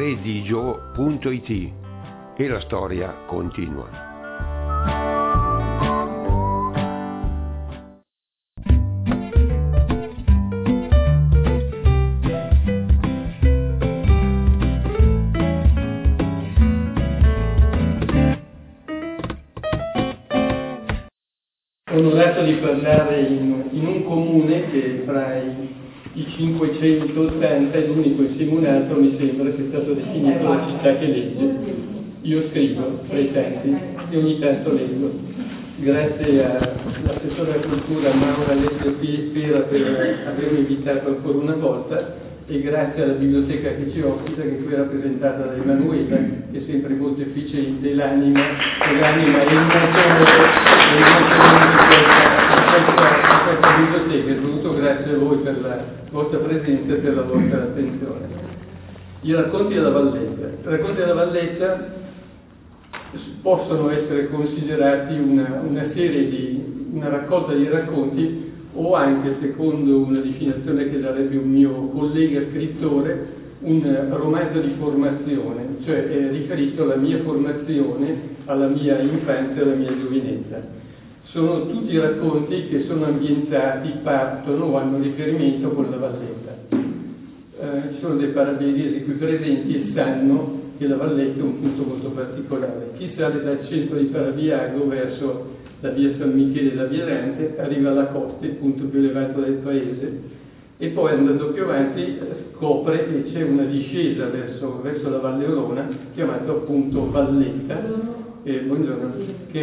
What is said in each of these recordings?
redigio.it e la storia continua. Onorato di parlare in un comune che fra i 580 è l'unico in Simunato, mi sembra, che è stato definito la città che legge. Io scrivo tra i tanti e ogni tanto leggo. Grazie all'assessore alla cultura Maura Alessio Pera per avermi invitato ancora una volta, e grazie alla biblioteca che ci ospita, che qui è rappresentata da Emanuela, che è sempre molto efficiente, l'anima e il motore di questa biblioteca. Soprattutto grazie a voi per la vostra presenza e per la vostra attenzione. I racconti della Valletta. I racconti della Valletta possono essere considerati una raccolta di racconti, o anche, secondo una definizione che darebbe un mio collega scrittore, un romanzo di formazione, cioè è riferito alla mia formazione, alla mia infanzia e alla mia giovinezza. Sono tutti racconti che sono ambientati, partono o hanno riferimento con la Valletta. Ci sono dei paravedesi qui presenti e sanno che la Valletta è un punto molto particolare. Chi sale dal centro di Parabiago verso la via San Michele e la via Rante arriva alla costa, il punto più elevato del paese, e poi andando più avanti scopre che c'è una discesa verso la Valle Orona, chiamata appunto Valletta, buongiorno, che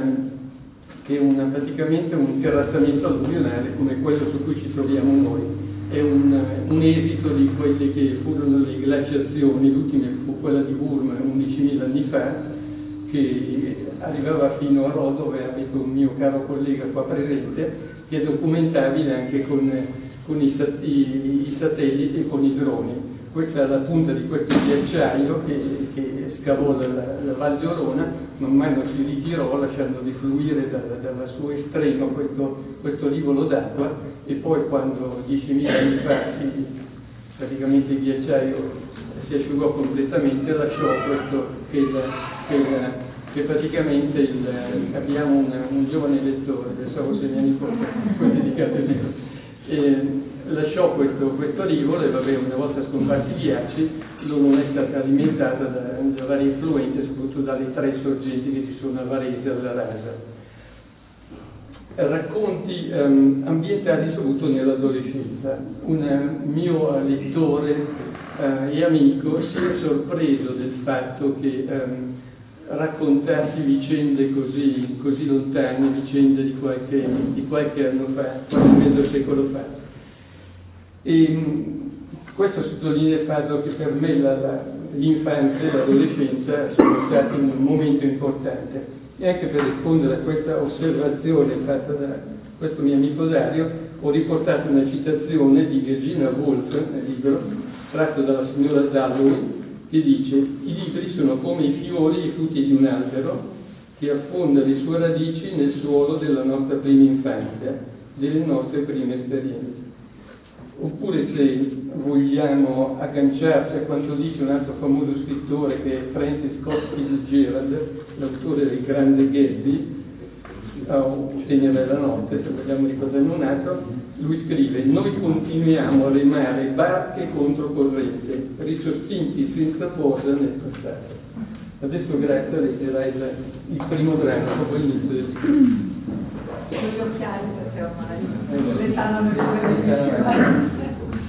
è praticamente un terrazzamento alluvionale come quello su cui ci troviamo noi. È un esito di quelle che furono le glaciazioni, l'ultima fu quella di Burma 11.000 anni fa, che arrivava fino a Rho, dove abito un mio caro collega qua presente, che è documentabile anche con i satelliti e con i droni. Questa è la punta di questo ghiacciaio che scavò la Valle Orona, man mano si ritirò lasciando defluire dal suo estremo questo rivolo d'acqua, e poi quando 10.000 anni fa praticamente il ghiacciaio si asciugò completamente, lasciò questo che praticamente abbiamo un giovane lettore, pensavo sia mia nipote, poi dedicato a lui, lasciò questo rivolo, e vabbè, una volta scomparsi i ghiacci, l'Orona è stata alimentata da varie influenze, soprattutto dalle 3 sorgenti che ci sono a Varese e alla Rasa. Racconti ambientati soprattutto nell'adolescenza. Un mio lettore e amico si è sorpreso del fatto che raccontarsi vicende così lontane, vicende di qualche anno fa, quasi mezzo secolo fa. E questo sottolinea il fatto che per me l'infanzia e l'adolescenza sono stati un momento importante. E anche per rispondere a questa osservazione fatta da questo mio amico Dario, ho riportato una citazione di Virginia Woolf nel libro, tratto dalla signora Dalloway, che dice: i libri sono come i fiori e i frutti di un albero che affonda le sue radici nel suolo della nostra prima infanzia, delle nostre prime esperienze. Oppure, se vogliamo agganciarci a quanto dice un altro famoso scrittore, che è Francis Scott Fitzgerald, l'autore del grande Gatsby, o Segno della notte, se vogliamo ricordarne un altro, lui scrive: noi continuiamo a remare barche contro corrente, risostinti senza posa nel passato. Adesso Grazia leggerà il primo brano, dopo l'inizio del libro. Gli occhiali, perché ormai le stanno nelle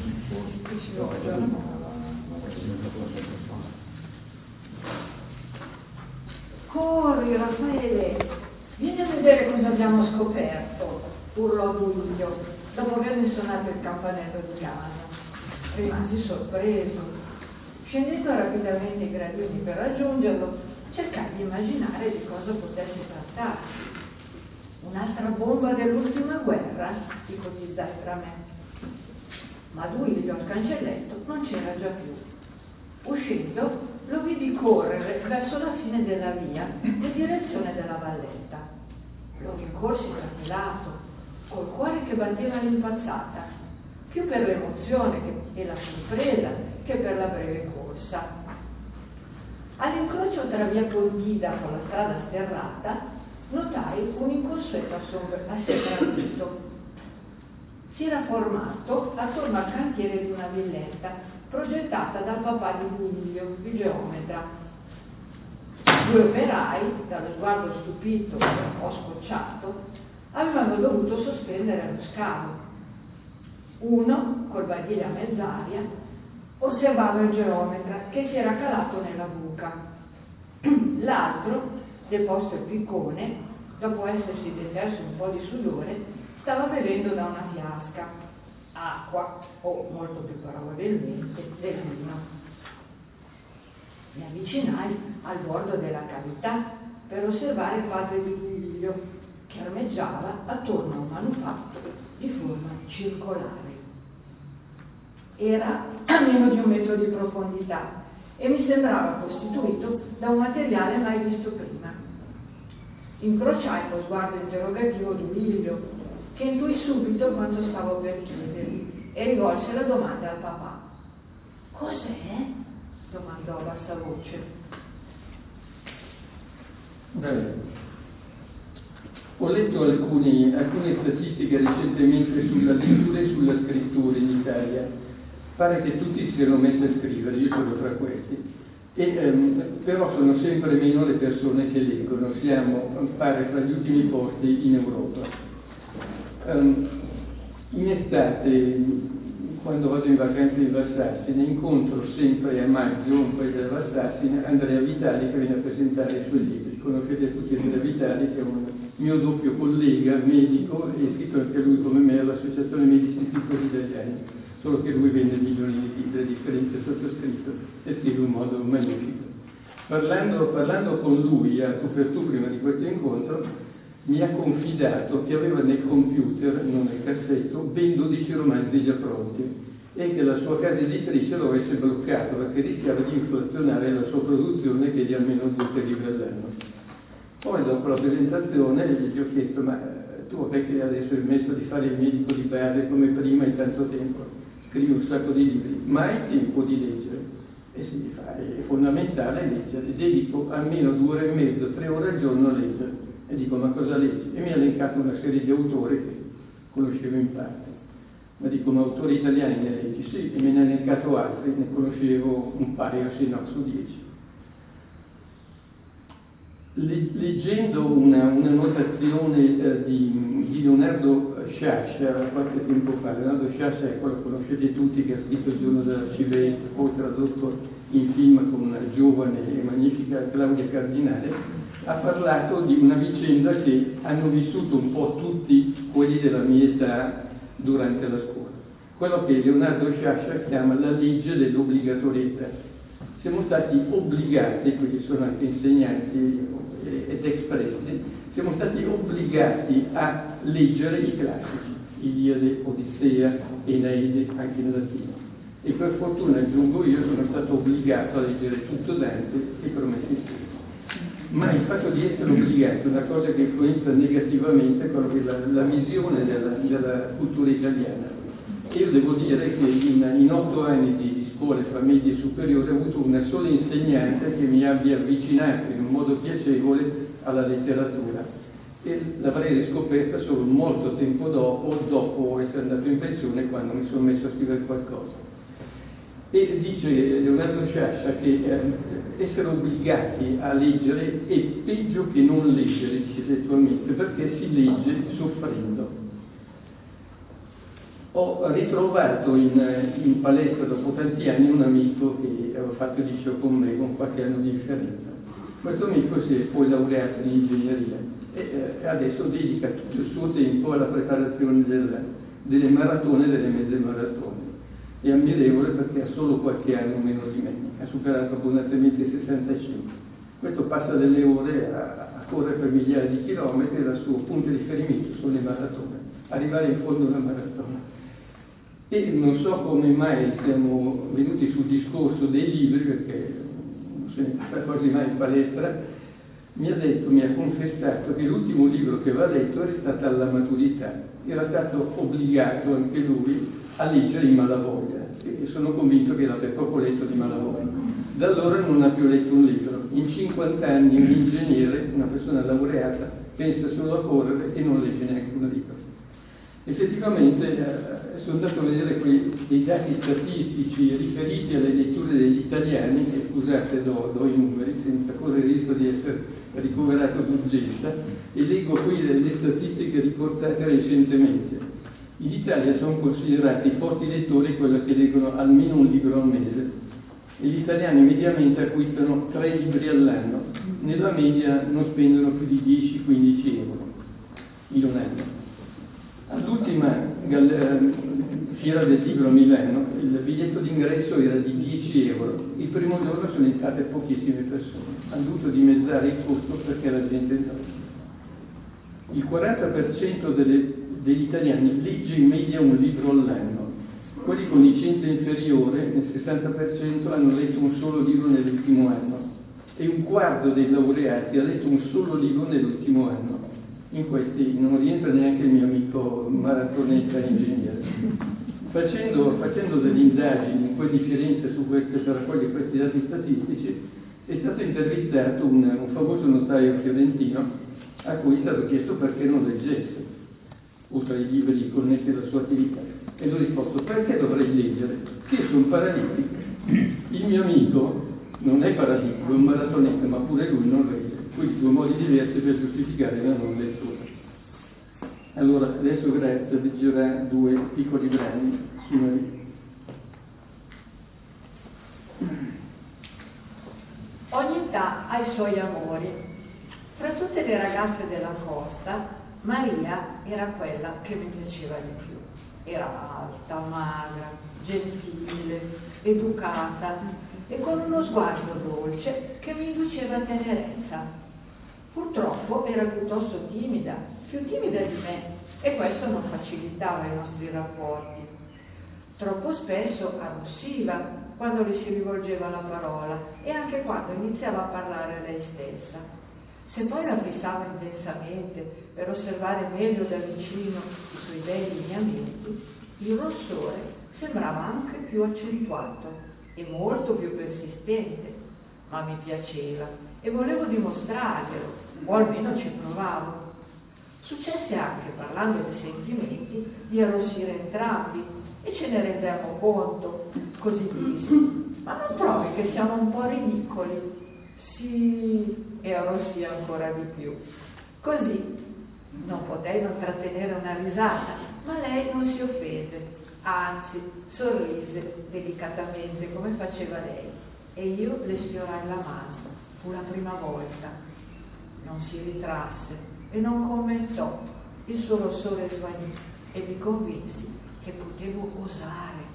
Corri, Raffaele, vieni a vedere cosa abbiamo scoperto, urlò Duilio, dopo avermi suonato il campanello di casa. Rimasi sorpreso. Scendendo rapidamente i gradini per raggiungerlo, cercai di immaginare di cosa potesse trattarsi. Un'altra bomba dell'ultima guerra, ipotizzai tra me. Ma Duilio al cancelletto non c'era già più. Uscendo, lo vidi correre verso la fine della via in direzione della Valletta. Lo rincorsi trapilato, col cuore che batteva all'impazzata, più per l'emozione e la sorpresa che per la breve corsa. All'incrocio tra via Pontida con la strada sterrata notai un inconsueto assembramento. Si era formato attorno al cantiere di una villetta progettata dal papà di Duilio, il geometra. Due operai, dallo sguardo stupito e un po' scocciato, avevano dovuto sospendere lo scavo. Uno, col badile a mezz'aria, osservava il geometra che si era calato nella buca. L'altro, deposto il piccone, dopo essersi deterso un po' di sudore, stava bevendo da una fiasca, acqua o molto più probabilmente del vino. Mi avvicinai al bordo della cavità per osservare il padre di Duilio che armeggiava attorno a un manufatto di forma circolare. Era a meno di 1 metro di profondità e mi sembrava costituito da un materiale mai visto prima. Incrociai con sguardo interrogativo Duilio, che intuì subito quanto stavo per chiedergli e rivolse la domanda al papà. «Cos'è?» domandò a bassa voce. Bene. Ho letto alcune statistiche recentemente sulla lettura e sulla scrittura in Italia. Pare che tutti si siano messi a scrivere, io sono tra questi. Però sono sempre meno le persone che leggono, siamo, pare, tra gli ultimi posti in Europa. In estate, quando vado in vacanza in Valsassina, incontro sempre a maggio un paese della Valsassina Andrea Vitali che viene a presentare i suoi libri. Conoscete tutti Andrea Vitali, che è un mio doppio collega, medico, e iscritto anche lui come me all'Associazione Medici Tifosi Italiani, solo che lui vende milioni di libri, a differenza del sottoscritto, e scrive in un modo magnifico. Parlando con lui a tu per tu prima di questo incontro, mi ha confidato che aveva nel computer, non nel cassetto, ben 12 romanzi già pronti e che la sua casa editrice lo avesse bloccato perché rischiava di inflazionare la sua produzione, che è di almeno 2 libri all'anno. Poi dopo la presentazione gli ho chiesto: ma tu che adesso hai smesso di fare il medico di base come prima in tanto tempo, scrivi un sacco di libri, ma hai tempo di leggere? E si fa, è fondamentale leggere, dedico almeno 2 ore e mezzo, 3 ore al giorno a leggere. E dico: ma cosa leggi? E mi ha elencato una serie di autori che conoscevo in parte. Ma dico: ma autori italiani ne leggi? Sì, e me ne ha elencato altri, ne conoscevo un paio, se no, su 10. Leggendo una notazione di Leonardo Sciascia qualche tempo fa, Leonardo Sciascia è quello che conoscete tutti, che ha scritto Il giorno dell'arcivescovo, poi tradotto in film con una giovane e magnifica Claudia Cardinale, ha parlato di una vicenda che hanno vissuto un po' tutti quelli della mia età durante la scuola. Quello che Leonardo Sciascia chiama la legge dell'obbligatorietà. Siamo stati obbligati, quindi sono anche insegnanti ed espressi, siamo stati obbligati a leggere i classici, Iliade, Odissea, Eneide, anche in latino. E per fortuna, aggiungo io, sono stato obbligato a leggere tutto Dante e Promessi Sposi. Ma il fatto di essere obbligato è una cosa che influenza negativamente quello che è la visione della cultura italiana. E io devo dire che in 8 anni di scuole fra medie e superiori ho avuto una sola insegnante che mi abbia avvicinato in un modo piacevole alla letteratura, e l'avrei riscoperta solo molto tempo dopo essere andato in pensione, quando mi sono messo a scrivere qualcosa. E dice Leonardo Sciascia che essere obbligati a leggere è peggio che non leggere, dice testualmente, perché si legge soffrendo. Ho ritrovato in palestra dopo tanti anni un amico che aveva fatto il liceo con me, con qualche anno di differenza. Questo amico si è poi laureato in ingegneria e adesso dedica tutto il suo tempo alla preparazione delle maratone e delle mezze maratone. È ammirevole perché ha solo qualche anno meno di me, ha superato abbondantemente i 65. Questo passa delle ore a correre per migliaia di chilometri e il suo punto di riferimento sono le maratone, arrivare in fondo a una maratona. E non so come mai siamo venuti sul discorso dei libri, perché non se ne parla quasi mai in palestra. Mi ha confessato che l'ultimo libro che aveva letto era stato alla maturità, era stato obbligato anche lui a leggere i Malavoglia, e sono convinto che l'abbia proprio letto di malavoglia. Da allora non ha più letto un libro. In 50 anni un ingegnere, una persona laureata, pensa solo a correre e non legge neanche un libro. Effettivamente sono andato a vedere dei dati statistici riferiti alle letture degli italiani, e scusate do i numeri senza correre il rischio di essere ricoverato d'urgenza, e leggo qui le statistiche riportate recentemente. In Italia sono considerati forti lettori quelli che leggono almeno un libro al mese, e gli italiani mediamente acquistano 3 libri all'anno, nella media non spendono più di 10-15 euro in un anno. All'ultima fiera del libro a Milano il biglietto d'ingresso era di 10 euro, il primo giorno sono entrate pochissime persone, hanno dovuto dimezzare il costo perché la gente entrava. Il 40% degli italiani legge in media un libro all'anno, quelli con licenza inferiore nel 60% hanno letto un solo libro nell'ultimo anno, e un quarto dei laureati ha letto un solo libro nell'ultimo anno. In questi non rientra neanche il mio amico maratoneta ingegnere. Facendo delle indagini un po' di Firenze per raccogliere questi dati statistici, è stato intervistato un famoso notaio fiorentino a cui è stato chiesto perché non leggesse, oltre ai libri connessi alla sua attività. E lui ha risposto: perché dovrei leggere? Che io sono paralitico. Il mio amico non è paralitico, è un maratoneta, ma pure lui non legge. Quindi 2 modi diversi per giustificare la non lettura. Allora, adesso Grazia leggerà 2 piccoli brani su Maria. Ogni età ha i suoi amori. Fra tutte le ragazze della costa, Maria era quella che mi piaceva di più. Era alta, magra, gentile, educata e con uno sguardo dolce che mi induceva tenerezza. Purtroppo era piuttosto timida, più timida di me, e questo non facilitava i nostri rapporti. Troppo spesso arrossiva quando le si rivolgeva la parola e anche quando iniziava a parlare lei stessa. Se poi la fissava intensamente per osservare meglio da vicino i suoi begli lineamenti, il rossore sembrava anche più accentuato e molto più persistente, ma mi piaceva e volevo dimostrarglielo, o almeno ci provavo. Successe anche, parlando di sentimenti, di arrossire entrambi e ce ne rendemmo conto. Così dissi: ma non trovi che siamo un po' ridicoli? Sì, e arrossì ancora di più. Così non potei non trattenere una risata, ma lei non si offese, anzi sorrise delicatamente come faceva lei, e io le sfiorai la mano. Fu la prima volta. Non si ritrasse e non commentò. Il suo rossore svanì e mi convinsi che potevo osare.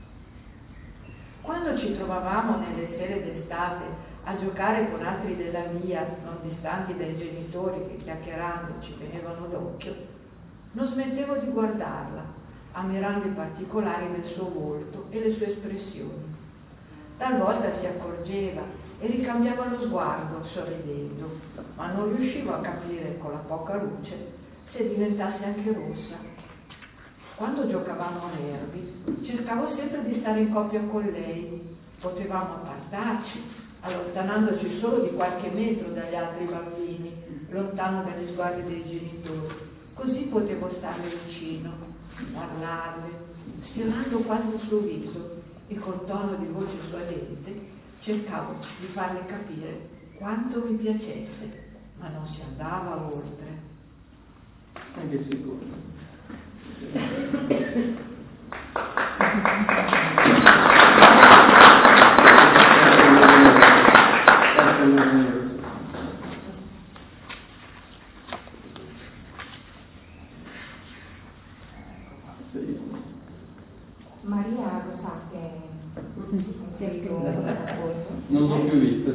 Quando ci trovavamo nelle sere d'estate a giocare con altri della via, non distanti dai genitori che chiacchierando ci tenevano d'occhio, non smettevo di guardarla, ammirando i particolari del suo volto e le sue espressioni. Talvolta si accorgeva e ricambiava lo sguardo sorridendo, ma non riuscivo a capire con la poca luce se diventasse anche rossa. Quando giocavamo a nervi cercavo sempre di stare in coppia con lei. Potevamo appartarci, allontanandoci solo di qualche metro dagli altri bambini, lontano dagli sguardi dei genitori. Così potevo starle vicino, parlarle, sfiorando quasi il suo viso, e col tono di voce suadente cercavo di farle capire quanto mi piacesse, ma non si andava oltre. Anche sicuro. Maria lo sa che non l'ho più vista,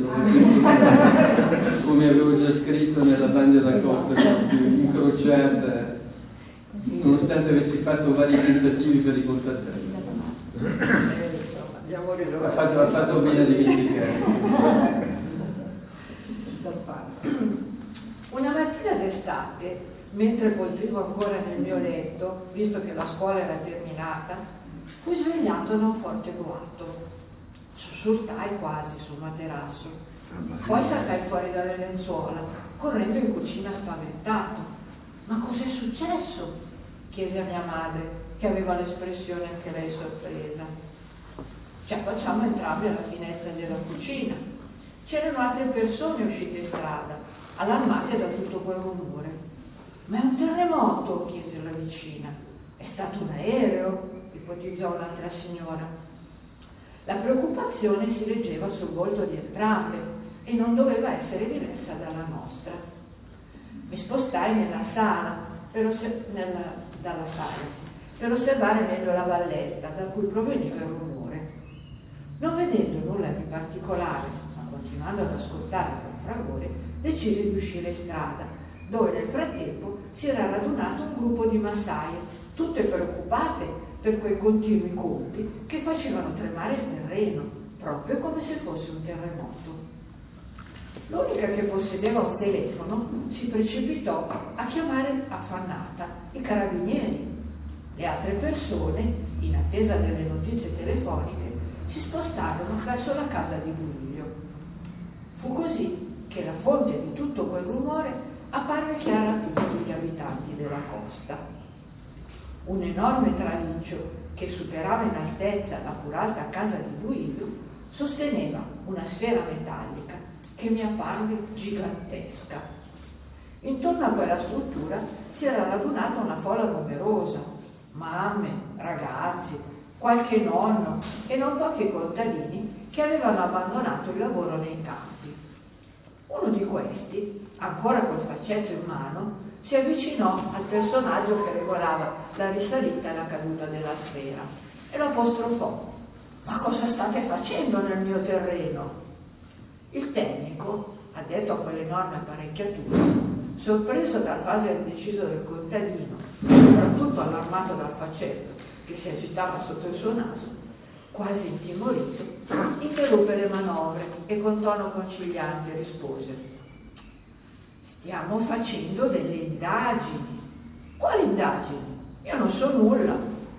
come avevo già scritto nella banda da costa, incrociata, nonostante avessi fatto vari tentativi per ricontattarla. Ha fatto bene a dimenticare. Una mattina d'estate, mentre poltrivo ancora nel mio letto, visto che la scuola era terminata, Fu svegliato da un forte boato. Sussultai quasi sul materasso. Poi saltai fuori dalle lenzuola, correndo in cucina spaventato. Ma cos'è successo? Chiese a mia madre, che aveva l'espressione anche lei sorpresa. Ci affacciammo entrambi alla finestra della cucina. C'erano altre persone uscite in strada, allarmate da tutto quel rumore. Ma è un terremoto, chiese la vicina. È stato un aereo, ipotizzò un'altra signora. La preoccupazione si leggeva sul volto di entrambe e non doveva essere diversa dalla nostra. Mi spostai nella sala dalla sala per osservare meglio la valletta da cui proveniva il rumore. Non vedendo nulla di particolare, ma continuando ad ascoltare quel fragore, decisi di uscire in strada, dove nel frattempo si era radunato un gruppo di massaie, tutte preoccupate per quei continui colpi che facevano tremare il terreno, proprio come se fosse un terremoto. L'unica che possedeva un telefono si precipitò a chiamare affannata i carabinieri. Le altre persone, in attesa delle notizie telefoniche, si spostarono verso la casa di Duilio. Fu così che la fonte di tutto quel rumore apparve chiara a tutti gli abitanti della costa. Un enorme traliccio che superava in altezza la pur alta casa di Duilio sosteneva una sfera metallica che mi apparve gigantesca. Intorno a quella struttura si era radunata una folla numerosa, mamme, ragazzi, qualche nonno e non pochi contadini che avevano abbandonato il lavoro nei campi. Uno di questi, ancora col faccetto in mano, si avvicinò al personaggio che regolava la risalita e la caduta della sfera e lo apostrofò. «Ma cosa state facendo nel mio terreno?» Il tecnico, addetto a quell'enorme apparecchiatura, sorpreso dal fase indeciso del contadino, soprattutto allarmato dal faccetto che si agitava sotto il suo naso, quasi intimorito, interruppe le manovre e con tono conciliante rispose: «Stiamo facendo delle indagini». «Quali indagini? Io non so nulla».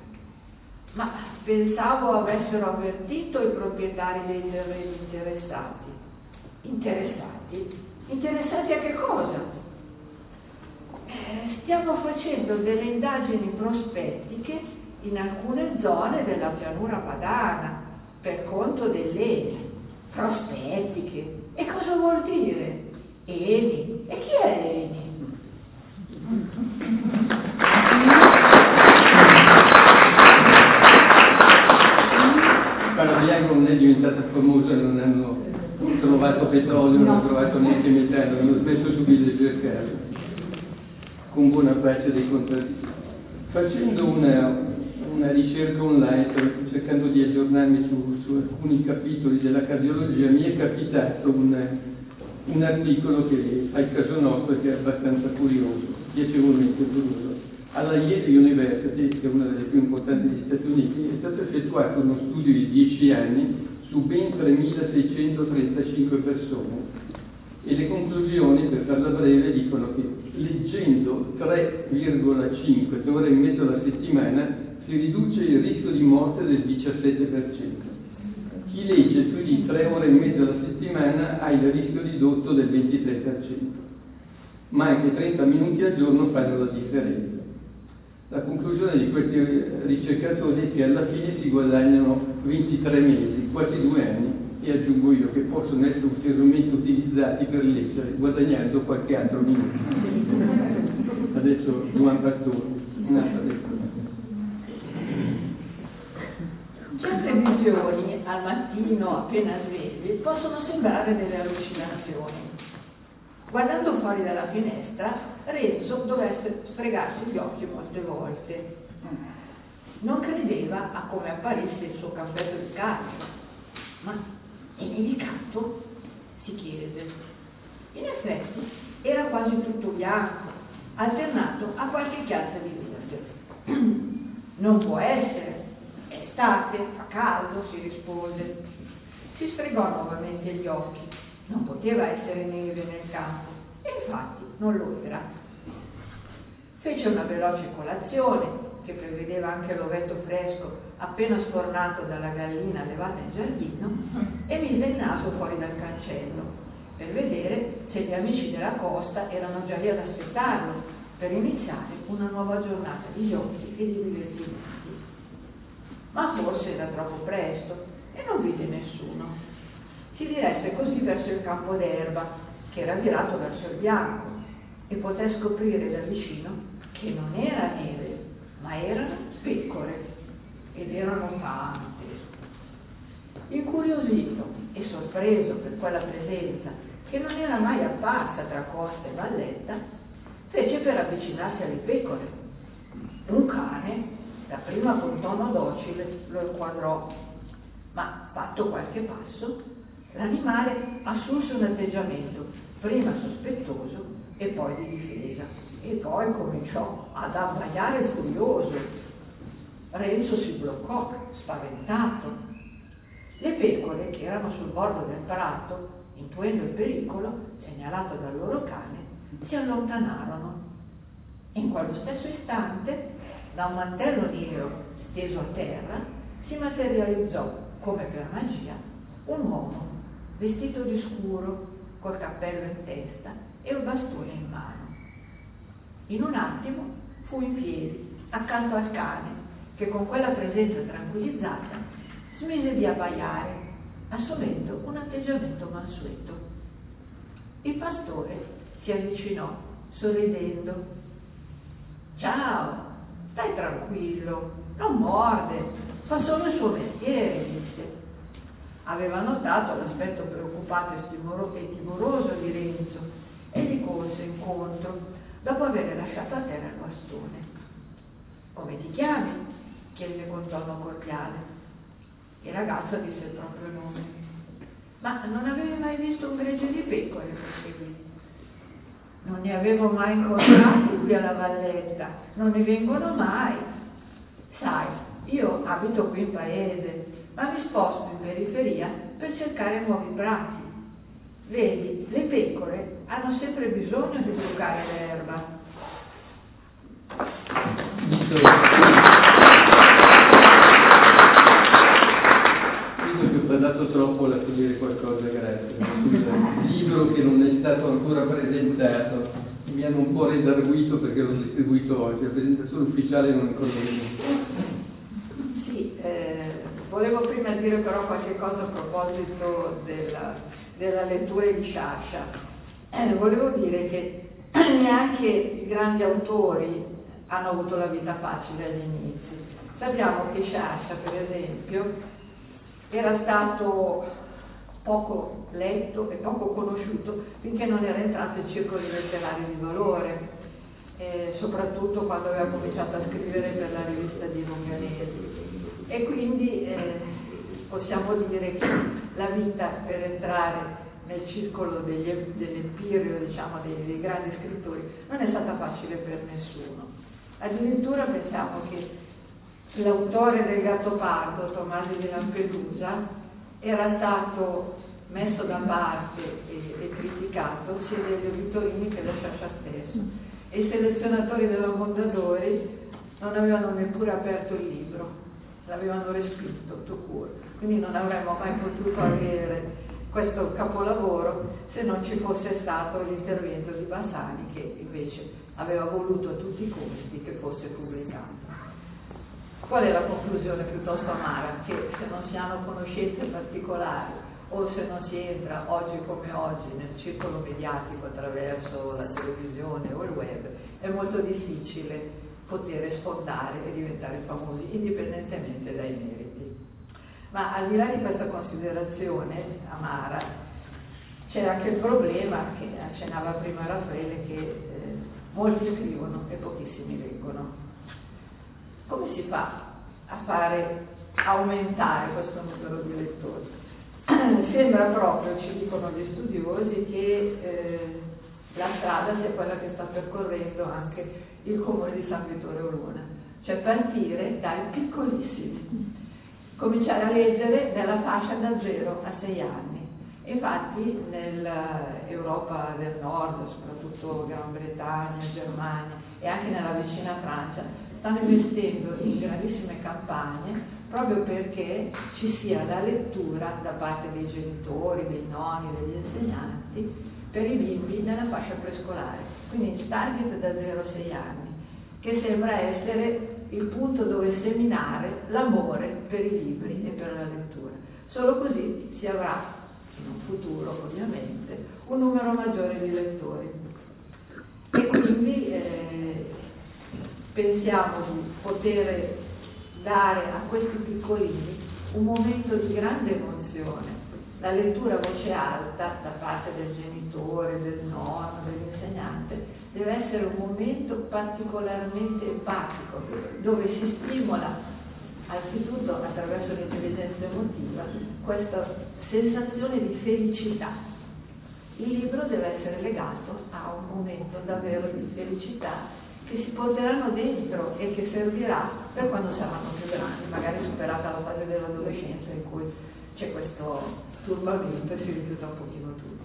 «Ma pensavo avessero avvertito i proprietari dei terreni interessati». «Interessati? Interessati a che cosa?» «Stiamo facendo delle indagini prospettiche in alcune zone della pianura padana per conto dell'ENI». «Prospettiche? E cosa vuol dire? ENI? E chi è ENI?» Parabianco non è diventata famosa, non hanno trovato petrolio, non hanno trovato neanche metano, hanno smesso subito di cercare, con buona pace dei contadini. Facendo una ricerca online, cercando di aggiornarmi su alcuni capitoli della cardiologia, mi è capitato un articolo che fa il caso nostro e che è abbastanza curioso, piacevolmente curioso. Alla Yale University, che è una delle più importanti degli Stati Uniti, è stato effettuato uno studio di 10 anni su ben 3.635 persone e le conclusioni, per farla breve, dicono che leggendo 3,5 ore e mezzo alla settimana si riduce il rischio di morte del 17%. Chi legge più di 3 ore e mezzo alla settimana ha il rischio ridotto del 23%, ma anche 30 minuti al giorno fanno la differenza. La conclusione di questi ricercatori è che alla fine si guadagnano 23 mesi, quasi 2 anni, e aggiungo io che possono essere ulteriormente utilizzati per leggere, guadagnando qualche altro minuto. Adesso Juan Pastore, un'altra lettura. Certe visioni al mattino appena svegli possono sembrare delle allucinazioni. Guardando fuori dalla finestra, Renzo dovette sfregarsi gli occhi molte volte. Non credeva a come apparisse il suo cappello di calcio. Ma è nevicato? Si chiese. In effetti era quasi tutto bianco, alternato a qualche chiazza di verde. Non può essere, è estate, fa caldo, si rispose. Si sfregò nuovamente gli occhi. Non poteva essere neve nel campo, e infatti non lo era. Fece una veloce colazione, che che prevedeva anche l'ovetto fresco appena sfornato dalla gallina levata in giardino, e mise il naso fuori dal cancello per vedere se gli amici della costa erano già lì ad aspettarlo per iniziare una nuova giornata di giochi e di divertimenti. Ma forse era troppo presto e non vide nessuno. Si diresse così verso il campo d'erba, che era virato verso il bianco, e poté scoprire da vicino che non era neve, ma erano pecore, ed erano tante. Incuriosito e sorpreso per quella presenza che non era mai apparsa tra Costa e Valletta, fece per avvicinarsi alle pecore. Un cane, dapprima con tono docile, lo inquadrò, ma fatto qualche passo, l'animale assunse un atteggiamento prima sospettoso e poi di difesa, e poi cominciò ad abbaiare furioso. Renzo si bloccò, spaventato. Le pecore, che erano sul bordo del prato, intuendo il pericolo segnalato dal loro cane, si allontanarono. In quello stesso istante, da un mantello nero steso a terra, si materializzò, come per magia, un uomo vestito di scuro, col cappello in testa e un bastone in mano. In un attimo fu in piedi, accanto al cane, che con quella presenza tranquillizzata smise di abbaiare, assumendo un atteggiamento mansueto. Il pastore si avvicinò, sorridendo. «Ciao, stai tranquillo, non morde, fa solo il suo mestiere», disse. Aveva notato l'aspetto preoccupato e timoroso di Renzo e gli corse incontro dopo aver lasciato a terra il bastone. «Come ti chiami?» chiese con tono cordiale. Il ragazzo disse il proprio nome. «Ma non avevi mai visto un gregge di pecore?» proseguì. «Non ne avevo mai incontrati qui alla Valletta, non ne vengono mai. Sai, io abito qui in paese, ma mi sposto in periferia per cercare nuovi prati. Vedi, le pecore hanno sempre bisogno di brucare l'erba». Visto che ho parlato troppo, lascio dire qualcosa, grazie. Il libro che non è stato ancora presentato, mi hanno un po' redarguito perché l'ho distribuito oggi, la presentazione ufficiale non è ancora venuta. Sì, volevo prima dire però qualche cosa a proposito della lettura di Sciascia. Volevo dire che neanche i grandi autori hanno avuto la vita facile agli inizi. Sappiamo che Sciascia, per esempio, era stato poco letto e poco conosciuto finché non era entrato in circoli letterari di valore, soprattutto quando aveva cominciato a scrivere per la rivista di Longanesi. E quindi possiamo dire che la vita per entrare nel circolo dell'empirio, diciamo, dei grandi scrittori non è stata facile per nessuno. Addirittura pensiamo che l'autore del Gattopardo, Tommaso di Lampedusa, era stato messo da parte e criticato sia dagli editorini che da Sciascia stesso, e i selezionatori della Mondadori non avevano neppure aperto il libro, l'avevano respinto tout court. Quindi non avremmo mai potuto avere questo capolavoro se non ci fosse stato l'intervento di Bassani, che invece aveva voluto a tutti i costi che fosse pubblicato. Qual è la conclusione piuttosto amara? Che se non si hanno conoscenze particolari o se non si entra oggi come oggi nel circolo mediatico attraverso la televisione o il web, è molto difficile poter sfondare e diventare famosi indipendentemente dai meriti. Ma al di là di questa considerazione amara, c'è anche il problema che accennava prima Raffaele, che molti scrivono e pochissimi leggono. Come si fa a fare aumentare questo numero di lettori? Sembra proprio, ci dicono gli studiosi, che la strada sia quella che sta percorrendo anche il comune di San Vittore Olona, cioè partire dai piccolissimi, cominciare a leggere nella fascia da 0 a 6 anni. Infatti nell'Europa del Nord, soprattutto Gran Bretagna, Germania e anche nella vicina Francia, stanno investendo in grandissime campagne proprio perché ci sia la lettura da parte dei genitori, dei nonni, degli insegnanti per i bimbi nella fascia prescolare, quindi in target da 0 a 6 anni, che sembra essere il punto dove seminare l'amore per i libri e per la lettura. Solo così si avrà, in un futuro ovviamente, un numero maggiore di lettori. E quindi pensiamo di poter dare a questi piccolini un momento di grande emozione. La lettura a voce alta da parte del genitore, del nonno, dell'insegnante deve essere un momento particolarmente empatico, dove si stimola anzitutto attraverso l'intelligenza emotiva questa sensazione di felicità. Il libro deve essere legato a un momento davvero di felicità che si porteranno dentro e che servirà per quando saranno più grandi, magari superata la fase dell'adolescenza in cui c'è questo turbamento e si rifiuta un pochino tutto.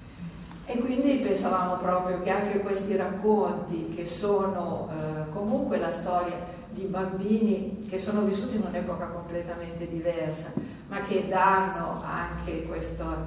E quindi pensavamo proprio che anche questi racconti, che sono comunque la storia di bambini che sono vissuti in un'epoca completamente diversa, ma che danno anche questa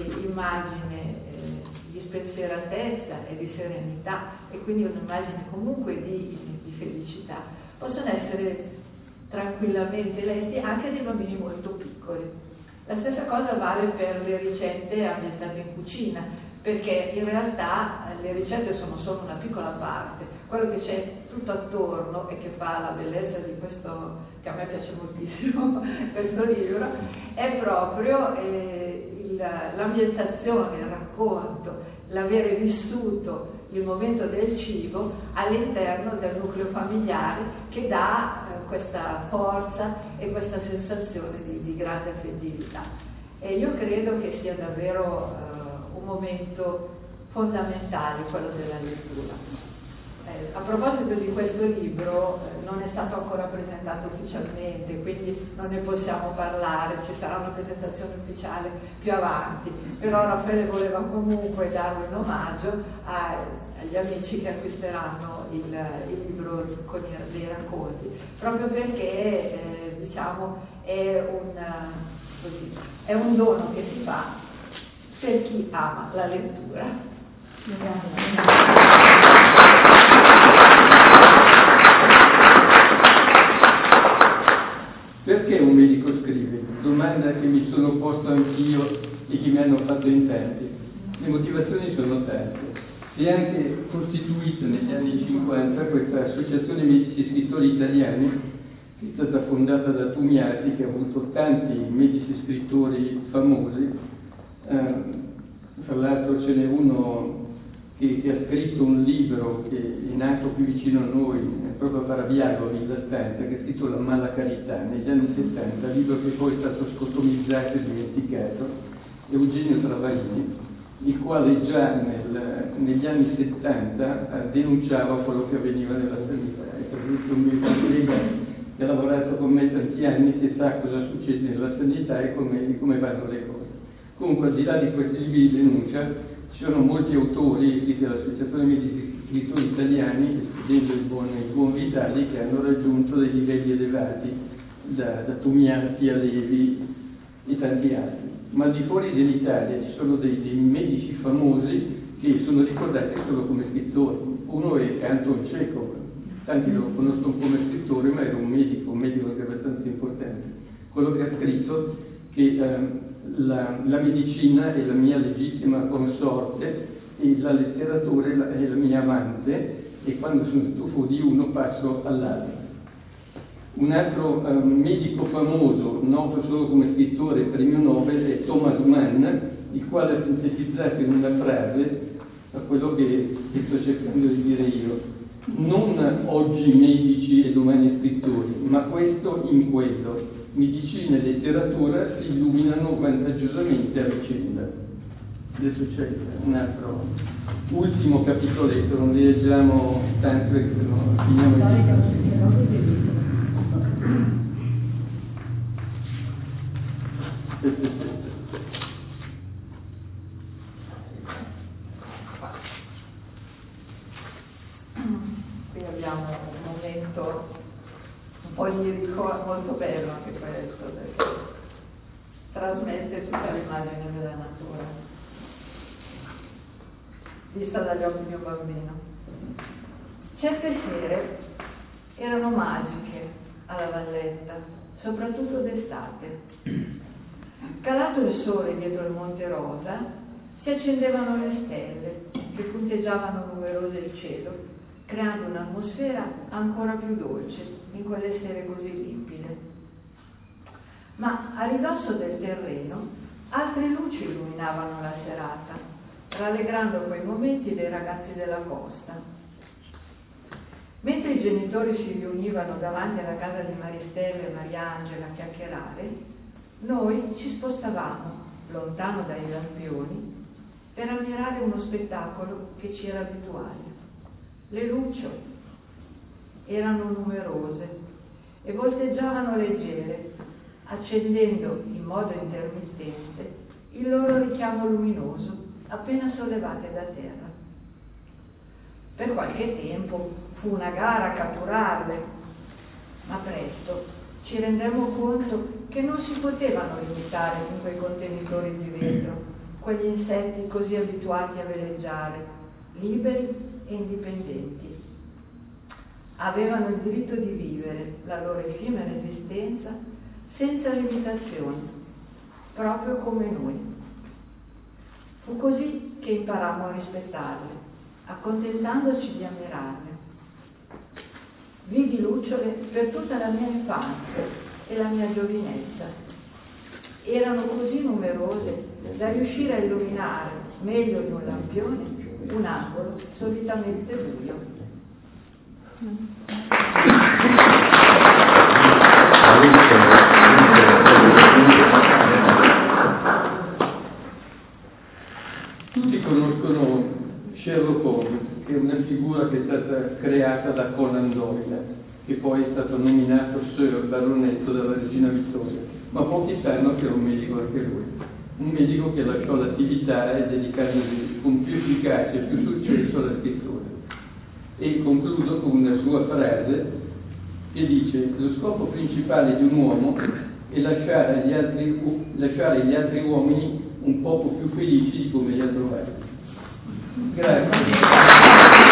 immagine di spensieratezza e di serenità, e quindi un'immagine comunque di felicità, possono essere tranquillamente letti anche dai bambini molto piccoli. La stessa cosa vale per le ricette ambientate in cucina, perché in realtà le ricette sono solo una piccola parte, quello che c'è tutto attorno e che fa la bellezza di questo, che a me piace moltissimo, questo libro, è proprio l'ambientazione, il racconto, l'avere vissuto il momento del cibo all'interno del nucleo familiare, che dà questa forza e questa sensazione di grande affettività. E io credo che sia davvero un momento fondamentale quello della lettura. A proposito di questo libro, non è stato ancora presentato ufficialmente, quindi non ne possiamo parlare, ci sarà una presentazione ufficiale più avanti, però Raffaele voleva comunque darlo in omaggio agli amici che acquisteranno il libro con dei racconti, proprio perché diciamo è un dono che si fa per chi ama la lettura. Perché un medico scrive? Domanda che mi sono posto anch'io e che mi hanno fatto in tanti. Le motivazioni sono tante. Si è anche costituita negli anni 50 questa associazione medici scrittori italiani, che è stata fondata da Tumiati, che ha avuto tanti medici scrittori famosi. Tra l'altro ce n'è uno che ha scritto un libro che è nato qui vicino a noi, proprio a Parabiago, a Villa Stanza, che ha scritto La mala carità negli anni 70, libro che poi è stato scotomizzato e dimenticato, Eugenio Travaini, il quale già negli anni 70 denunciava quello che avveniva nella sanità. E per questo un mio collega che ha lavorato con me tanti anni, che sa cosa succede nella sanità e come vanno le cose. Comunque, al di là di questi libri di denuncia, ci sono molti autori iscritti all'Associazione Medici Scrittori Italiani, escludendo il buon Vitali, che hanno raggiunto dei livelli elevati, da Tumiati a Levi e tanti altri. Ma al di fuori dell'Italia ci sono dei medici famosi che sono ricordati solo come scrittori. Uno è Anton Chekhov, tanti lo conoscono come scrittore, ma era un medico anche abbastanza importante. Quello che ha scritto che la medicina è la mia legittima consorte e la letteratura è la mia amante, e quando sono stufo di uno passo all'altro. Un altro medico famoso, noto solo come scrittore, premio Nobel, è Thomas Mann, il quale ha sintetizzato in una frase quello che sto cercando di dire io: non oggi medici e domani scrittori, ma questo in quello. Medicina e letteratura si illuminano vantaggiosamente a vicenda. Adesso c'è un altro ultimo capitoletto, non li leggiamo tanto perché sennò finiamo Qui abbiamo un momento molto bello anche questo, perché trasmette tutta l'immagine della natura, vista dagli occhi di un bambino. Certe sere erano magiche alla Valletta, soprattutto d'estate. Calato il sole dietro il Monte Rosa, si accendevano le stelle che punteggiavano numerose il cielo, creando un'atmosfera ancora più dolce in quelle sere così limpide. Ma a ridosso del terreno altre luci illuminavano la serata, rallegrando quei momenti dei ragazzi della costa. Mentre i genitori si riunivano davanti alla casa di Maristella e Mariangela a chiacchierare, noi ci spostavamo lontano dai lampioni per ammirare uno spettacolo che ci era abituale. Le lucciole erano numerose e volteggiavano leggere, accendendo in modo intermittente il loro richiamo luminoso appena sollevate da terra. Per qualche tempo fu una gara a catturarle, ma presto ci rendemmo conto che non si potevano limitare in quei contenitori di vetro quegli insetti così abituati a veleggiare, liberi e indipendenti. Avevano il diritto di vivere la loro effimera esistenza senza limitazioni, proprio come noi. Fu così che imparammo a rispettarle, accontentandoci di ammirarle. Vidi lucciole per tutta la mia infanzia e la mia giovinezza. Erano così numerose da riuscire a illuminare, meglio di un lampione, un angolo solitamente buio. Tutti conoscono Sherlock Holmes, che è una figura che è stata creata da Conan Doyle, che poi è stato nominato Sir Baronetto dalla regina Vittoria, ma pochi sanno che era un medico anche lui, un medico che lasciò l'attività e dedicatosi con più efficacia e più successo alla scrittura. E concludo con una sua frase che dice: lo scopo principale di un uomo è lasciare gli altri uomini un poco più felici di come li ha trovati. Grazie.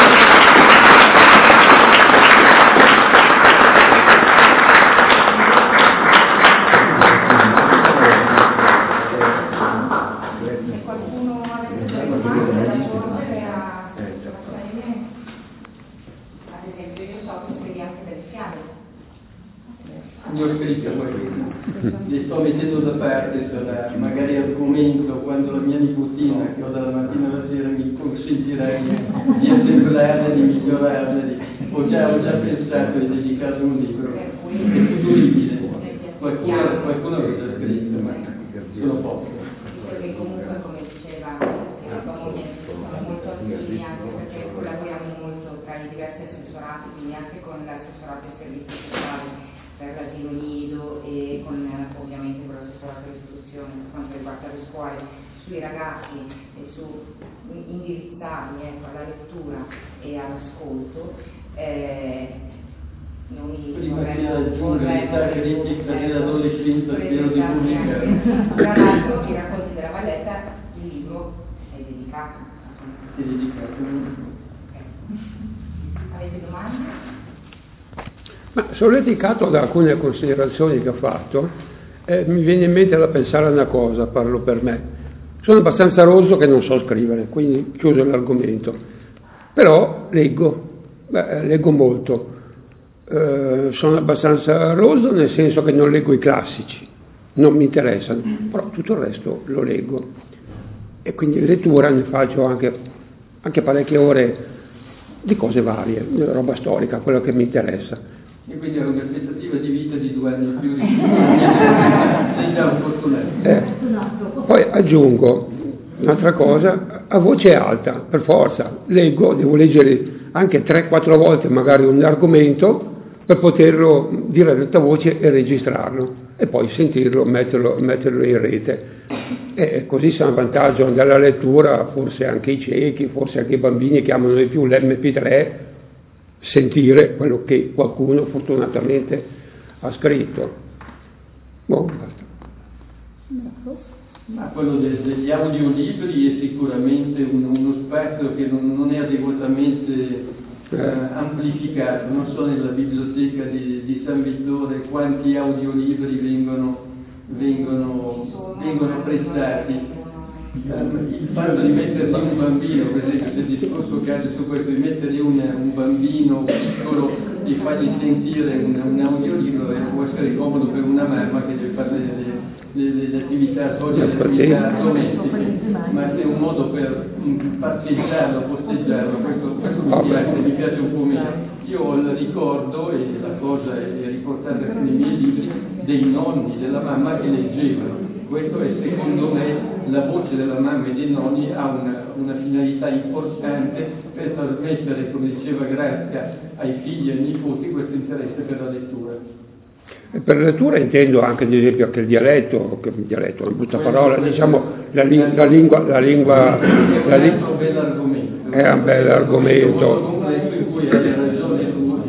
Ne ho scritto qualcosa, li sto mettendo da parte, magari argomento quando la mia nipotina, che ho dalla mattina alla sera, mi consentirà di assemblarle, di migliorarle. Ho già pensato di dedicarle un libro, è futuribile. Qualcuno aveva già scritto, ma sono poco. Perché comunque, come diceva la tua moglie, siamo molto attivi anche perché collaboriamo molto tra i diversi assessorati, quindi anche con l'assessorato ai servizi sociali per l'asilo nido e con ovviamente con l'assessorato all'istruzione per quanto riguarda le scuole, sui ragazzi e su indirizzarli alla lettura e all'ascolto. Noi prima di raggiungere l'età critica dell'adolescenza spero di pubblicare. Tra l'altro i racconti della Valletta, il libro è dedicato. Avete domande? Ma sollevato da alcune considerazioni che ho fatto, mi viene in mente da pensare a una cosa, parlo per me. Sono abbastanza rozzo che non so scrivere, quindi chiuso l'argomento. Però leggo molto. Sono abbastanza rozzo nel senso che non leggo i classici, non mi interessano, però tutto il resto lo leggo. E quindi lettura ne faccio anche parecchie ore di cose varie, roba storica, quello che mi interessa. E quindi ho un'aspettativa di vita di 2 anni in più sei già un fortunato. Poi aggiungo un'altra cosa, a voce alta, per forza, devo leggere anche 3-4 volte magari un argomento per poterlo dire ad alta voce e registrarlo e poi sentirlo, metterlo in rete. E così si avvantaggiano dalla lettura forse anche i ciechi, forse anche i bambini che amano di più l'MP3, sentire quello che qualcuno fortunatamente ha scritto. Basta. Ma quello degli audiolibri è sicuramente uno spazio che non è adeguatamente amplificato. Non so nella biblioteca di San Vittore quanti audiolibri vengono prestati. Il fatto di mettergli un bambino, per esempio, se il discorso cade su questo, di mettergli un bambino piccolo e fargli sentire un audiolibro può essere comodo per una mamma che deve fare le attività sociali, le attività domestiche, ma se è un modo per parcheggiarlo, posteggiarlo, questo mi piace un po' meno. Io ho il ricordo, e la cosa è riportata anche nei miei libri, dei nonni, della mamma che leggevano. Questo è, secondo me, la voce della mamma e dei nonni ha una finalità importante per trasmettere, come diceva Grazia, ai figli e ai nipoti questo interesse per la lettura. E per la lettura intendo anche, ad esempio, anche il dialetto, è una brutta parola, diciamo la lingua è un bel argomento. In cui hai ragione tu,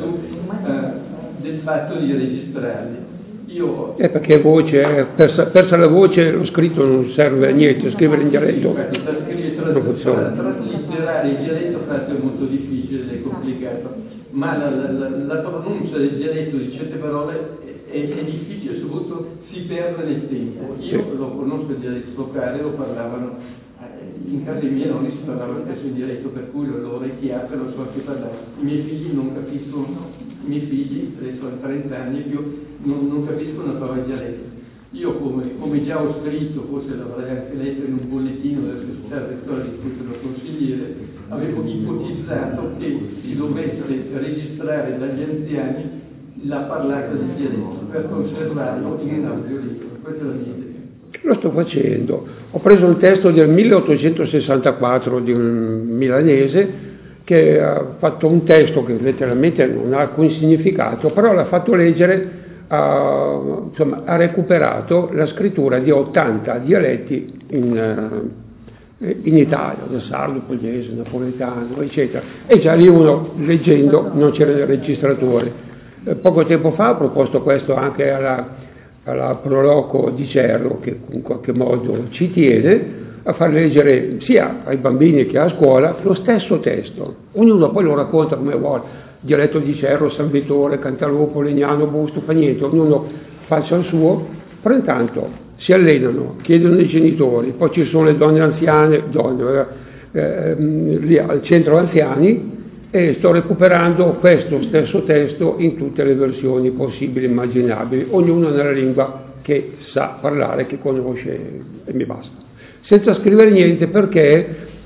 del fatto di registrarli. Perché voce, persa la voce, lo scritto non serve a niente, scrivere in dialetto non funziona. Traslittare il dialetto è molto difficile e complicato, ma la pronuncia del dialetto di certe parole è difficile, soprattutto si perde nel tempo. Io lo conosco il dialetto locale, lo parlavano, in casa dei miei nonni si parlava spesso in dialetto, per cui l'ho orecchiato e lo so anche parlare. I miei figli non capiscono, adesso hanno 30 anni più, non capiscono una parola di dialetto. Io come già ho scritto, forse l'avrei anche letto in un bollettino della società rettora di cui sono consigliere, avevo ipotizzato che si dovesse registrare dagli anziani la parlata del dialetto per conservarlo in un audiolibro. Questa è la mia idea. Lo sto facendo. Ho preso un testo del 1864 di un milanese che ha fatto un testo che letteralmente non ha alcun significato, però l'ha fatto leggere, ha recuperato la scrittura di 80 dialetti in Italia, da sardo, pugliese, napoletano, eccetera. E già lì uno leggendo non c'era il registratore. Poco tempo fa ho proposto questo anche alla Proloco di Cerro, che in qualche modo ci tiene a far leggere sia ai bambini che a scuola lo stesso testo. Ognuno poi lo racconta come vuole, dialetto di Cerro, San Vittore, Cantalupo, Legnano, Busto, fa niente, ognuno faccia il suo, però intanto si allenano, chiedono ai genitori, poi ci sono le donne anziane, lì al centro anziani, e sto recuperando questo stesso testo in tutte le versioni possibili e immaginabili, ognuno nella lingua che sa parlare, che conosce, e mi basta. Senza scrivere niente, perché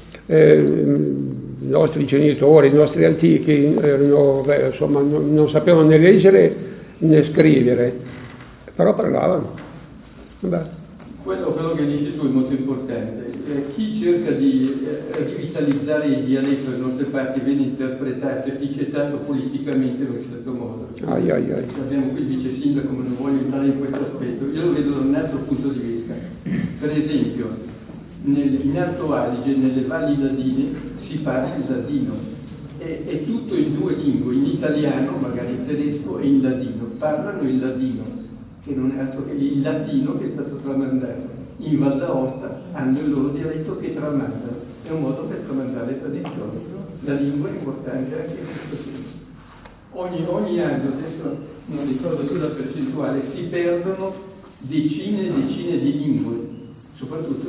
i nostri genitori, i nostri antichi non sapevano né leggere né scrivere, però parlavano. Quello che dici tu è molto importante. Chi cerca di rivitalizzare il dialetto delle nostre parti viene interpretato, etichettato politicamente in un certo modo. Abbiamo qui il vice sindaco, ma non voglio entrare in questo aspetto. Io lo vedo da un altro punto di vista. Per esempio, in Alto Adige, nelle valli ladine, si parla il ladino. È tutto in due lingue, in italiano, magari in tedesco, e in ladino. Parlano il ladino, che non è altro che il latino che è stato tramandato. In Val d'Aosta hanno il loro dialetto che tramandano, è un modo per tramandare tradizioni. La lingua è importante anche in questo senso. Ogni anno, adesso non ricordo più la percentuale, si perdono decine e decine di lingue, soprattutto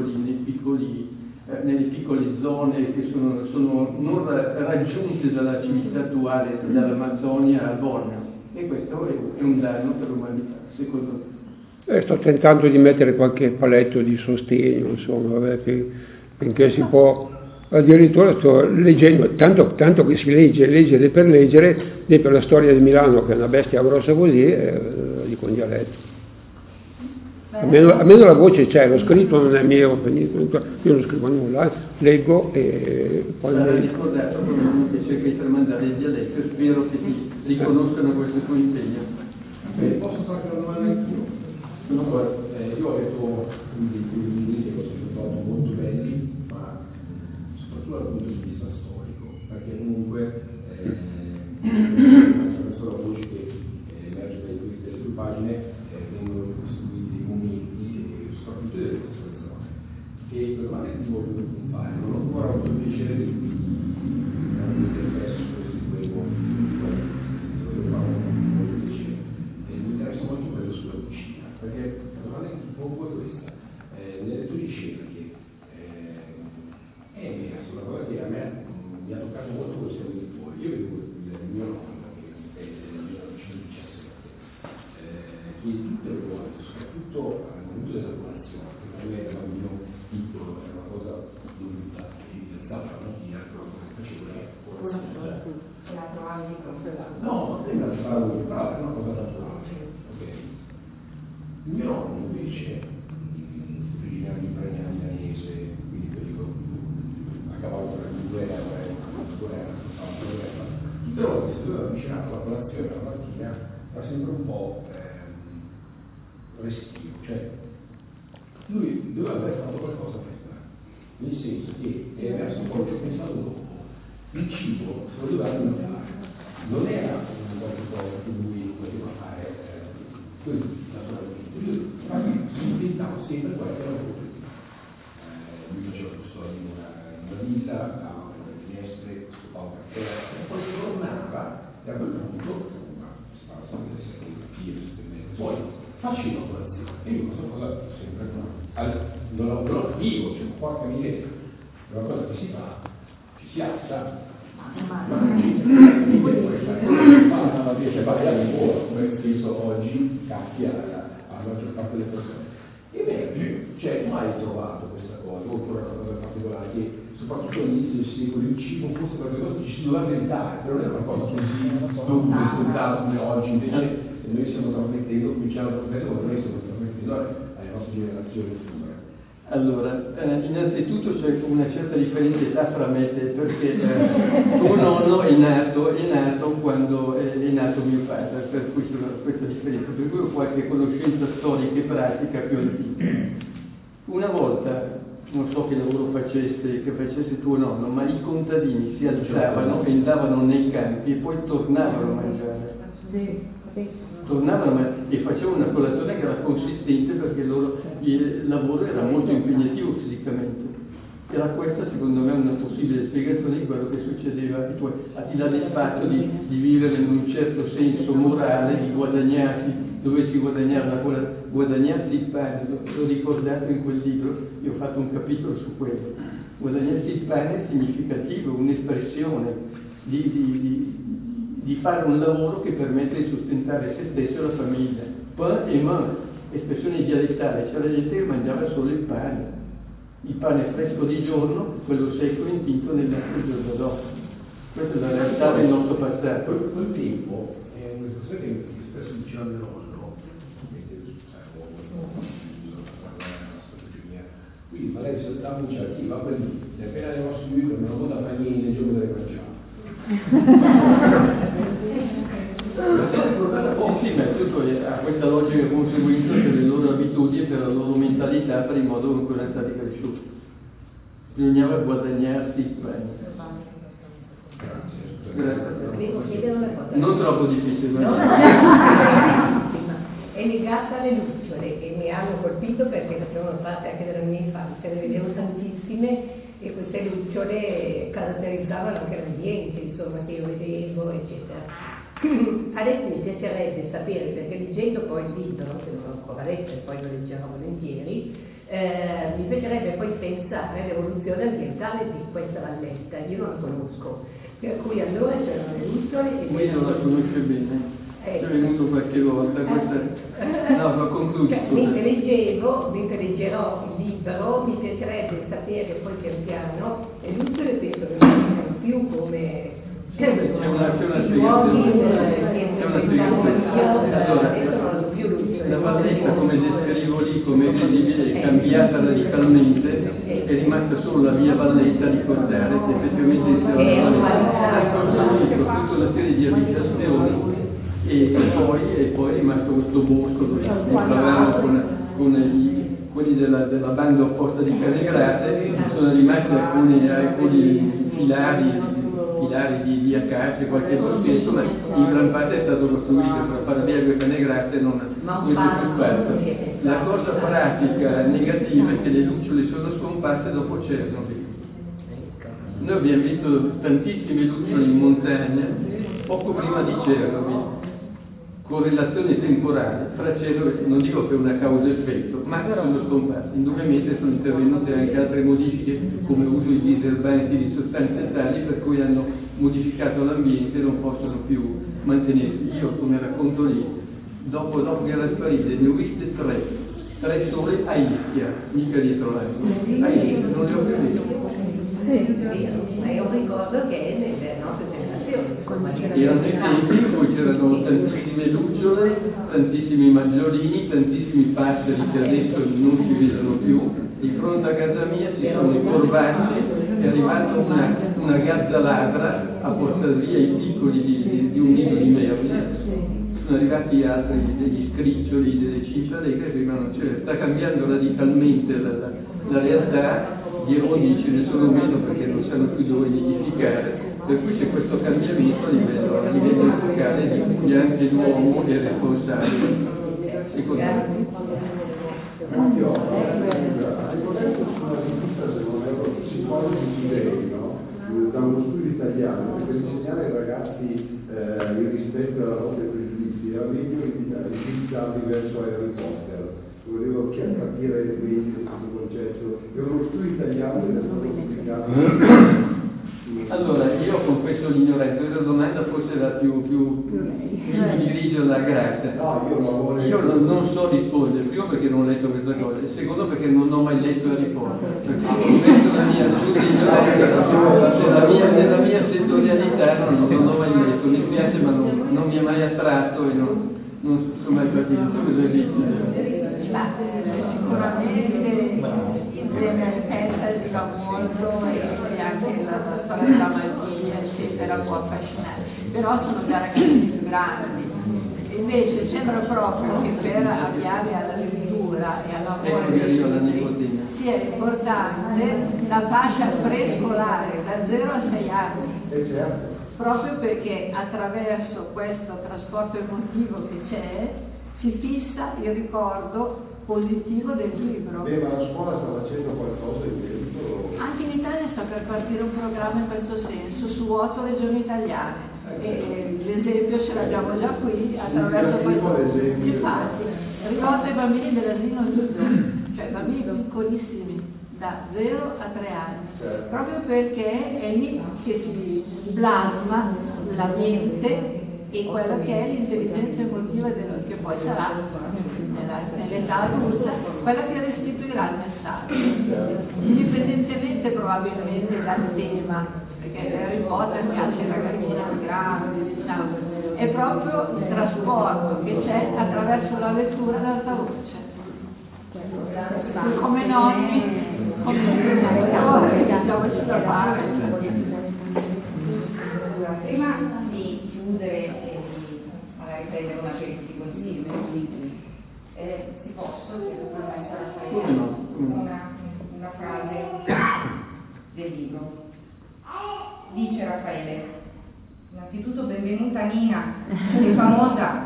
nelle piccole zone che sono non raggiunte dalla civiltà attuale, dall'Amazzonia al Borneo. E questo è un danno per l'umanità, secondo me. Sto tentando di mettere qualche paletto di sostegno, insomma, finché si può. Addirittura sto leggendo, tanto che si leggere per leggere, per la storia di Milano, che è una bestia grossa così, dico in dialetto. Almeno la voce c'è, lo scritto non è mio, io non scrivo nulla, leggo e poi... Sarà ricordato che cerca di tramandare il dialetto, e spero che ti riconoscano questo tuo impegno. Posso fare una domanda anch'io? Io ho letto dei libri che ho trovato molto belli, ma soprattutto dal punto di vista storico, perché comunque attraverso la voce che emerge dalle tue pagine vengono molto piacere di spesso seguivo molto piacere e mi interessa molto quello sulla cucina, perché la domanda è un po' questa. Nelle tue ricerche è emerso una cosa che a me mi ha toccato molto con i suoi genitori. Io vedo il mio nonno che è del 1917 che tutte le volte, soprattutto al momento della colazione, che per me da bambino piccolo era una cosa dovuta, e mi alzavo la mattina, quello che facevo era la trovavi no, prima la farò io, però è una cosa naturale, ok? Il mio nonno invece, originario di Pragnano milanese, quindi periodo a cavallo tra la guerra e la guerra, tutte le volte si doveva avvicinare alla colazione la mattina, era sempre un po' restio, cioè lui doveva aver fatto qualcosa prima, nel senso che è emerso poi ci ho pensato dopo, il cibo se lo doveva alimentare, non era qualche cosa che lui poteva fare così naturalmente, lui si inventava sempre qualche lavoro. Lui faceva questo in una villa, aveva le finestre, scopava un caffè, e poi tornava e a quel punto stava sempre alle 6, 7, poi faceva colazione e io questa cosa sempre non la vivo, cioè porca miseria, è una cosa che si fa, ci si alza, ma non ci poi vai a lavoro, come penso oggi cacchi alla maggior parte delle persone. E beh, cioè tu hai trovato questa cosa, oppure una cosa particolare che soprattutto all'inizio del secolo il cibo fosse qualcosa che ci si doveva inventare, però non era una cosa così dovuta, scontata come oggi, invece noi stiamo trasmettendo, cominciamo a trasmettere, ma noi stiamo trasmettendo alle nostre generazioni future. Allora, innanzitutto c'è una certa differenza di età fra me e te, perché tuo nonno è nato quando è nato mio padre, per cui c'è questa differenza, per cui ho qualche conoscenza storica e pratica più antica. Una volta, non so che lavoro facesse tuo nonno, ma i contadini si alzavano e andavano nei campi e poi tornavano a mangiare. Tornavano e facevano una colazione che era consistente perché il lavoro era molto impegnativo fisicamente. Era questa secondo me una possibile spiegazione di quello che succedeva a ti dà spazio di vivere in un certo senso morale, di guadagnarsi, dovessi guadagnarsi il pane, l'ho ricordato in quel libro, io ho fatto un capitolo su quello. Guadagnarsi il pane è significativo, un'espressione di fare un lavoro che permette di sostentare se stesso e la famiglia. Pain et main, espressione dialettale, c'era gente che mangiava solo il pane fresco di giorno, quello secco intinto nell'acqua il giorno dopo. Questa è la realtà del nostro passato. Quel tempo è un'espressione che spesso diceva mio nonno, quindi magari soltanto un certo, va per lì, e appena andiamo a subire una moda panini nel giorno delle mangiare. Sì, ma tutto ha questa logica conseguenza per le loro abitudini, per la loro mentalità, per il modo con cui erano stati cresciuti. Bisognava guadagnarsi il pane. Grazie. Non troppo difficile. È legata alle lucciole che mi hanno colpito perché facevano parte anche della mia infanzia, ne vedevo tantissime e queste lucciole caratterizzavano anche l'ambiente, insomma, che io vedevo, eccetera. Adesso mi piacerebbe sapere, perché leggendo poi il libro, che non ho ancora letto e poi lo leggerò volentieri, mi piacerebbe poi pensare all'evoluzione ambientale di questa valletta, io non la conosco, per cui allora c'erano le lucciole e... Lui non la conosce bene. È venuto qualche volta, no, ma concluso. Cioè, mentre leggerò il libro, mi piacerebbe sapere poi pian piano, e lucciole penso che non siano più come una la valletta, come descrivo lì, come visibile, è cambiata radicalmente, è rimasta solo la via valletta a ricordare che effettivamente era tutta una serie di abitazioni e poi è rimasto questo bosco dove si parlavano con quelli della banda opposta di Canegrate, sono rimasti alcuni filari di acacie, qualche boschetto, ma in gran parte è stato costruito per fare via due Canegrate, non c'è più spazio. La cosa pratica negativa è che le lucciole sono scomparse dopo Chernobyl. Noi abbiamo visto tantissime lucciole in montagna poco prima di Chernobyl, correlazione temporale fra Chernobyl, non dico per una causa-effetto, ma sono scomparse. Indubbiamente sono intervenute anche altre modifiche come uso di diserbanti, di sostanze tali per cui hanno modificato l'ambiente e non possono più mantenersi. Io, come racconto lì, dopo che era sparita, ne ho viste tre sole a Ischia, mica dietro l'angolo, a Ischia, non le ho più viste. Ma io ricordo che nelle nostre generazioni Erano dei tempi in cui c'erano tantissime lucciole, tantissimi maggiolini, tantissimi passeri che adesso non si vedono più. Di fronte a casa mia ci sono i corbacci, è arrivata una gazza ladra a portare via i piccoli di un nido di merle. Sono arrivati altri degli scriccioli, delle cicale che prima non c'era. Sta cambiando radicalmente la realtà, gli erodi ce ne sono meno perché non sanno più dove nidificare, per cui c'è questo cambiamento a livello epocale di cui anche l'uomo è responsabile, secondo me. Io ho letto sulla rivista Psicologi Liberi, no? Da uno studio italiano che per insegnare ai ragazzi il rispetto alla lotta ai pregiudizi era meglio indirizzarli verso Harry Potter. Volevo capire meglio questo concetto. È uno studio italiano che è stato pubblicato. Allora, io confesso l'ignoranza, questa domanda forse la più mi dirigo alla grazia. No, io non so rispondere, primo perché non ho letto questa cosa, e secondo perché non ho mai letto Harry Potter, perché confesso la mia assoluta ignoranza della mia settorialità, non ho mai letto, mi spiace ma non mi è mai attratto e non sono mai partito. Sicuramente insieme al fantasy va molto e anche la storia della magia eccetera può affascinare, però sono già ragazzi più grandi. Invece sembra proprio che per avviare alla lettura e al lavoro dei libri sia importante la fascia prescolare da 0 a 6 anni, proprio perché attraverso questo trasporto emotivo che c'è si fissa il ricordo positivo del libro. Beh, ma la scuola sta facendo qualcosa in merito? Anche in Italia sta per partire un programma in questo senso su 8 regioni italiane e l'esempio ce l'abbiamo già qui attraverso questo. Infatti, rivolto ai bambini dell'asilo nido, cioè bambini piccolissimi da 0 a 3 anni, proprio perché è lì che si plasma la mente e quella che è l'intelligenza emotiva che poi sarà nell'età adulta, quella che restituirà il messaggio, indipendentemente probabilmente dal tema, perché Harry Potter piace ai ragazzini più grandi, diciamo, è proprio il trasporto che c'è attraverso la lettura ad alta voce. Come nonni, come educatori, abbiamoci da fare. Prima di chiudere e di magari prendere una serie di consigli per i libri, ti posso, se tu permetti, Raffaele, una frase del libro. Dice Raffaele: innanzitutto benvenuta Nina, sei famosa.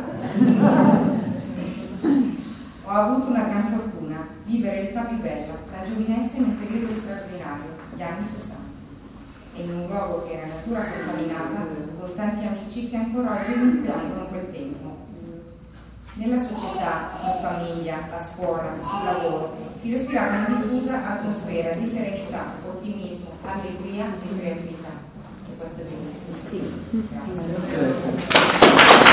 Ho avuto una gran fortuna, vivere l'età più bella, la giovinezza in un periodo straordinario, gli anni 60. E in un luogo che era natura contaminata, con tanti amici che ancora oggi rinviano quel tempo. Nella società, in famiglia, a scuola, sul lavoro, si respirava una diffusa atmosfera di serenità, ottimismo, allegria e creatività. E questo è benissimo. Sì. Grazie.